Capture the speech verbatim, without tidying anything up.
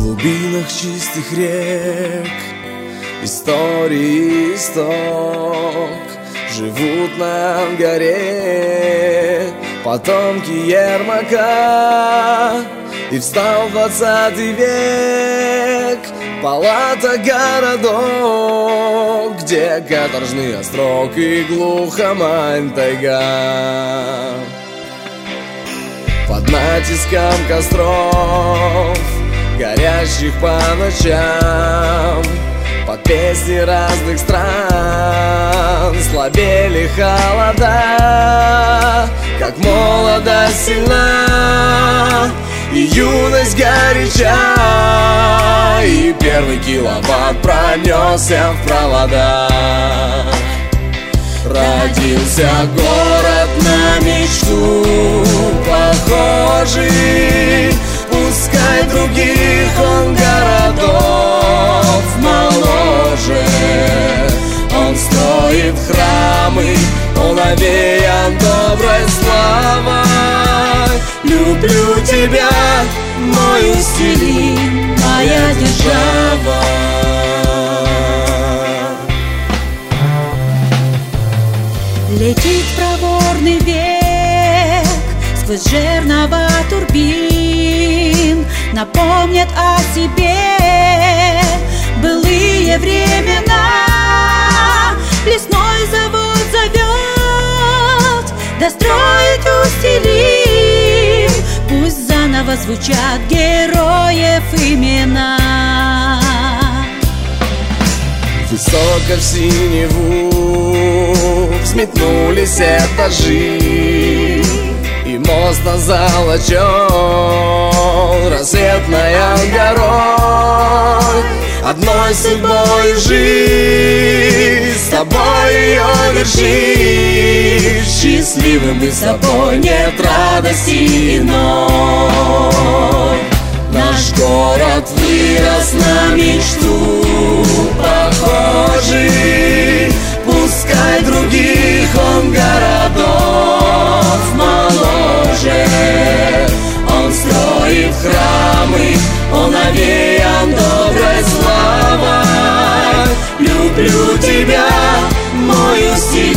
глубинах чистых рек истории исток живут на горе потомки Ермака. И встал двадцатый век, палата городок, где каторжный острог и глухомань тайга. Под натиском костров, горящих по ночам, под песни разных стран слабели холода. Как молодость сильна и юность горяча, и первый киловатт пронесся в провода. Родился город на мечту похожий, пускай других он городов моложе. Он строит храмы, он овеян доброй славой. Люблю тебя, мой Устилин, моя держава. Летит проворный век сквозь жернова турбин, напомнят о себе былые времена. Лесной завод зовет достроить Устилин, пусть заново звучат героев имена. Высоко в синеву взметнулись этажи, и мост назолочен рассветной горой. Одной судьбой жизнь, с тобой ее вершишь. Счастливым мы с тобой, нет радости иной. Наш город вырос на мечту похожий, пускай других он городов моложе. Он строит храмы, он овеян доброй славой. Люблю тебя, мой Устилин,